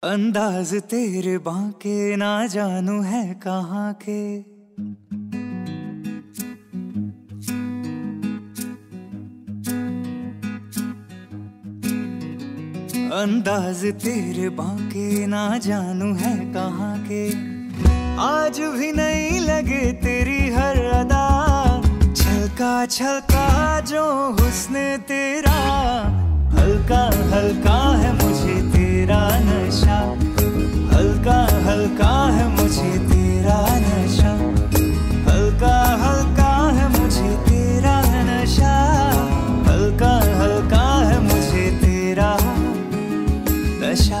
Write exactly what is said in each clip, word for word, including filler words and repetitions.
अंदाज तेरे बांके ना जानू है कहाँ के। अंदाज तेरे बांके ना जानू है कहाँ के। आज भी नहीं लगे तेरी हर अदा, छलका छलका जो हुस्न तेरा। हल्का हल्का है मुझे तेरा नशा, हल्का हल्का है मुझे तेरा नशा, हल्का हल्का है मुझे तेरा नशा, हल्का हल्का है मुझे तेरा नशा।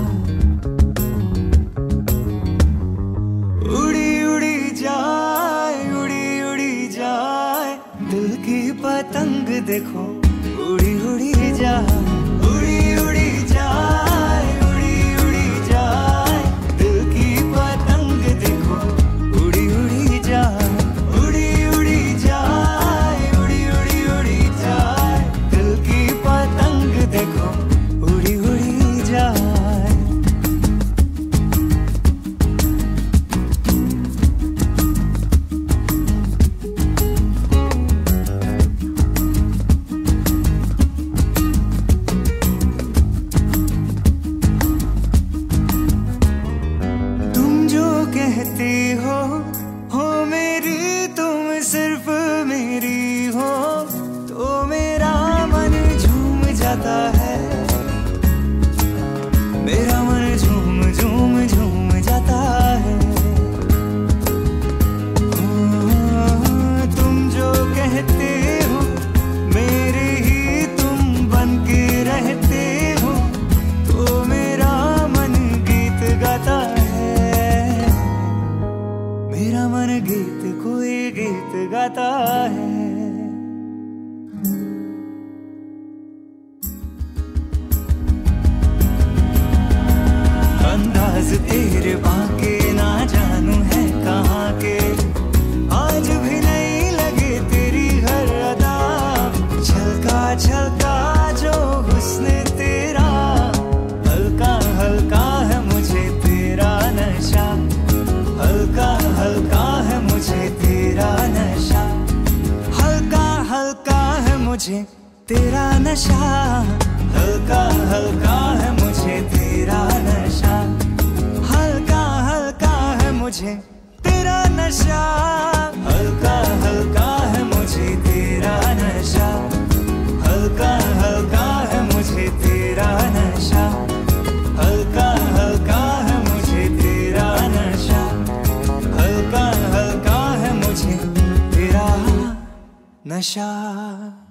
उड़ी उड़ी जाए उड़ी उड़ी जाए दिल की पतंग देखो, उड़ी उड़ी जाए उड़ी उड़ी जाए उड़ी उड़ी जाए दिल की पतंग देखो, उड़ी उड़ी जाए उड़ी उड़ी जाए उड़ी उड़ी उड़ी जाए दिल की पतंग देखो, उड़ी उड़ी जाए। कहती हो हो मेरी तुम सिर्फ मेरी हो, तो मेरा मन झूम जाता है, मेरा मन झूम झूम झूम जाता है। ओ, तुम जो कहते हो मेरे ही तुम बन के रहते हो, तो मेरा मन गीत गाता है, मेरा मन गीत कोई गीत गाता है। अंदाज तेरे बांके ना जानू है कहाँ के। आज भी नहीं लगे तेरी हर अदा, छलका छलका जो हुस्न तेरा। हल्का हल्का है मुझे तेरा नशा, हल्का हल्का है मुझे तेरा नशा, हल्का हल्का है मुझे तेरा नशा, हल्का हल्का है मुझे तेरा नशा, हल्का हल्का है मुझे तेरा नशा, हल्का हल्का है मुझे तेरा नशा, हल्का हल्का है मुझे तेरा नशा, हल्का हल्का है मुझे तेरा नशा, हल्का हल्का है मुझे तेरा नशा।